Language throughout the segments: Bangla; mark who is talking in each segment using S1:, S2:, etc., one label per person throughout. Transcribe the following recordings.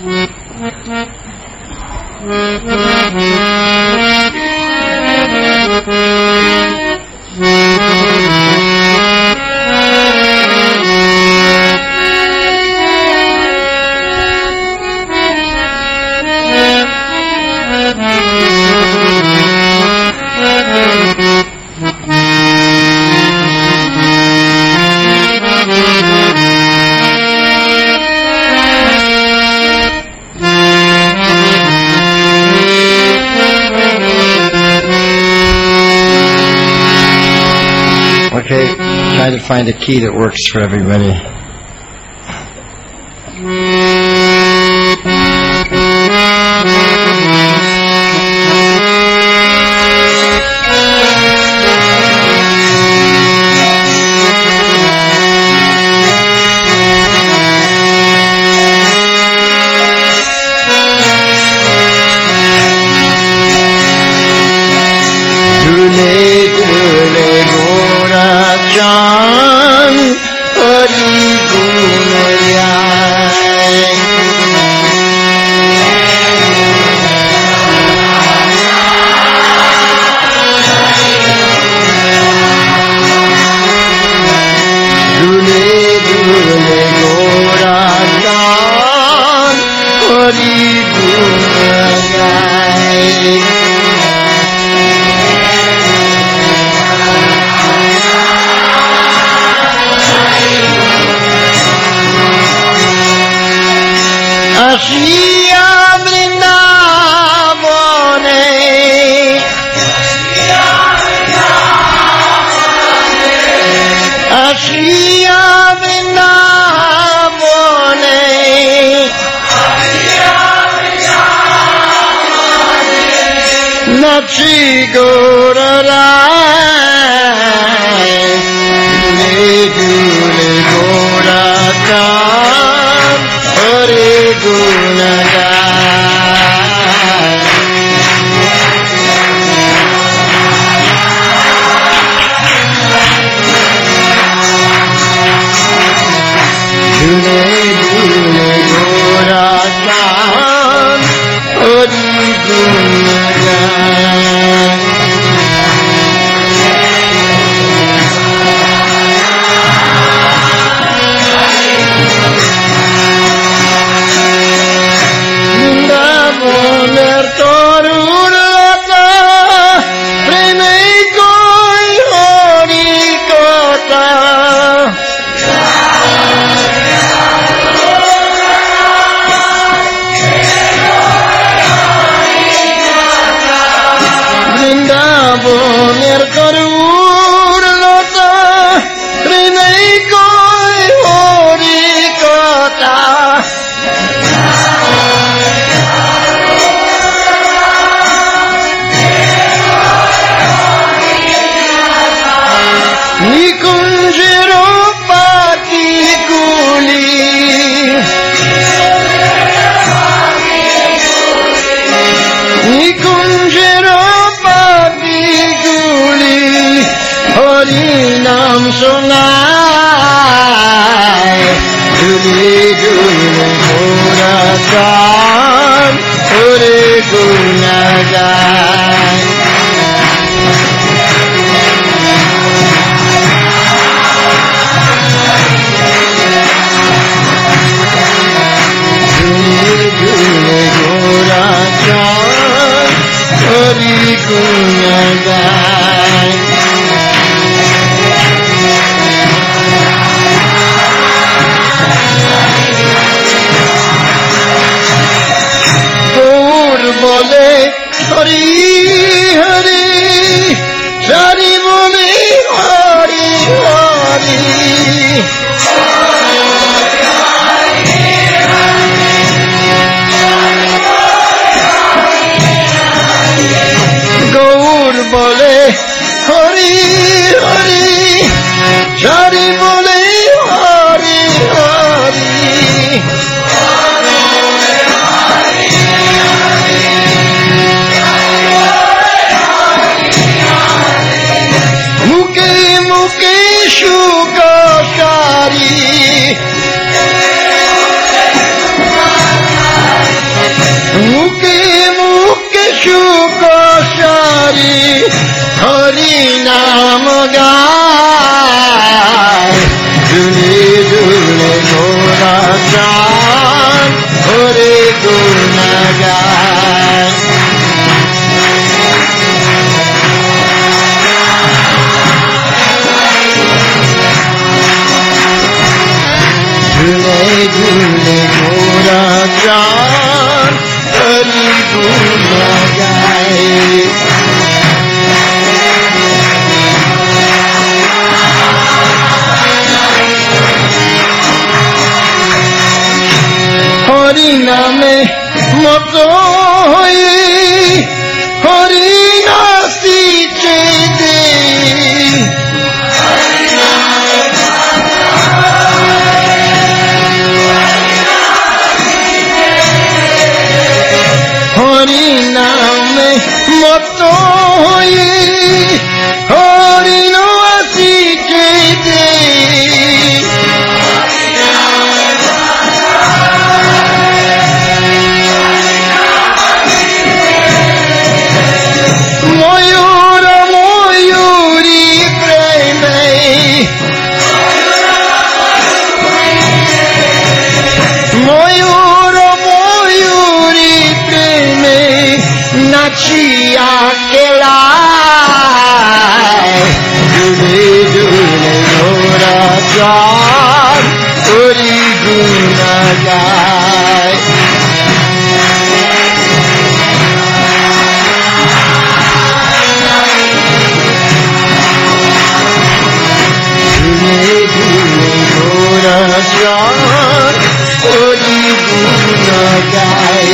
S1: Trying to find a key that works for everybody. নামে মতো হয়ে হরি নাচিছে দে হরি নামে মতো হয়ে হরি নাচিছে দে ময়ূর ময়ূরী প্রেমে ময়ূর ময়ূরী প্রেমে নাচিয়া কেলায় দুলে দুলে ঘোরা চাঁদ হরি গুণা গায় দুলে দুলে ঘোরা চাঁদ হরি গুণা গায়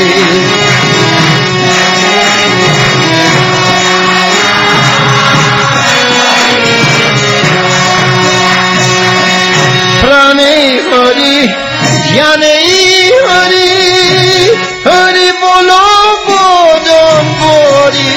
S1: প্রাণে হরি জ্ঞানে হরি হরি বলো বদম বরি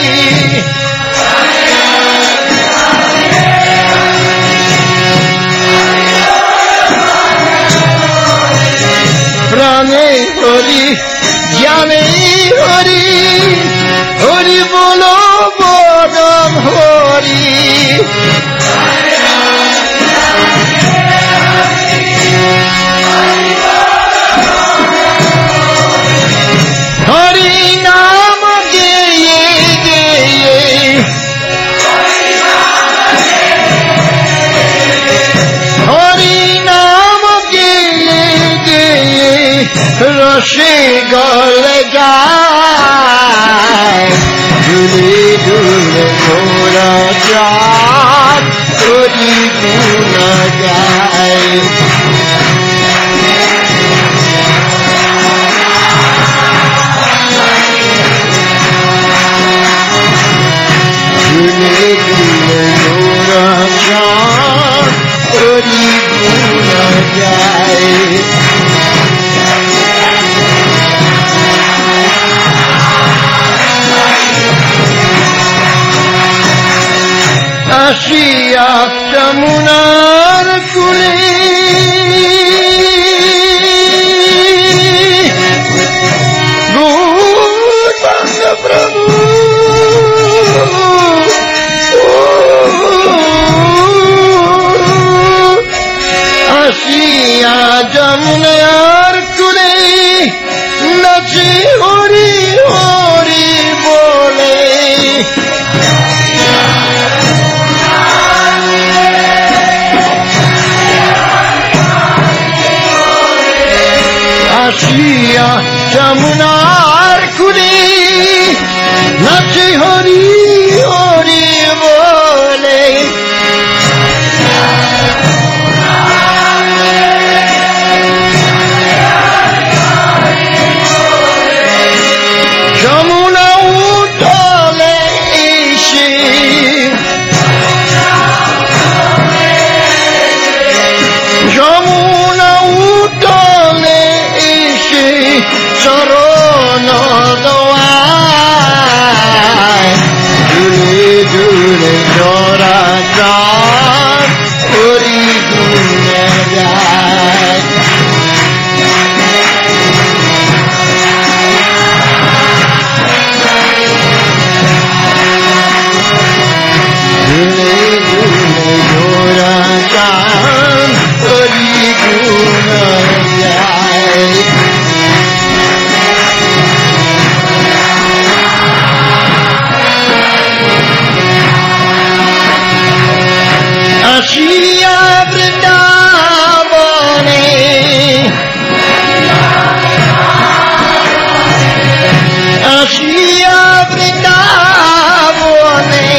S1: প্রাণে হরি জ্ঞানে হরি হরি বলো বদম হরি হরি নাম গেয়ে গেয়ে হরি নাম গেয়ে গেয়ে রসে গলে যায় দুলে দুলে ঘোরা চাঁদ হরি গুণা গায় দুলে দুলে ঘোরা চাঁদ হরি গুণা গায় আসিয়া যমুনার কুলে গৌরাঙ্গ প্রভু আসিয়া যমুনার কুলে নাচে হরি হরি বলে আসিয়া যমুনার কুলে নাচে হরি হরি বলে যমুনা উঠলে এসে যমুনা উঠলে এসে চরণ দোয়ায় দুলে দুলে জরা চাঁদ হরি গুণা গায় দুলে দুলে জরা চাঁদ হরি গুণা গায় আসিয়া বৃন্দাবনে আসিয়া বৃন্দাবনে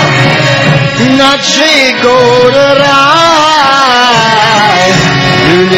S1: নাচে গৌর রায়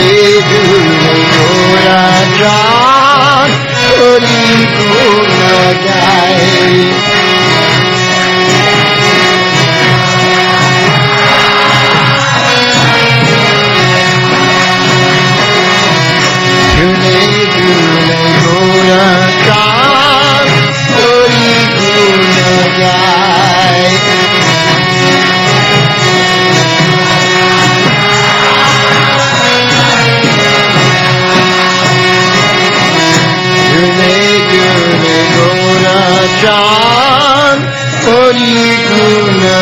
S1: झूले झूले गोरा चांद हरी गुना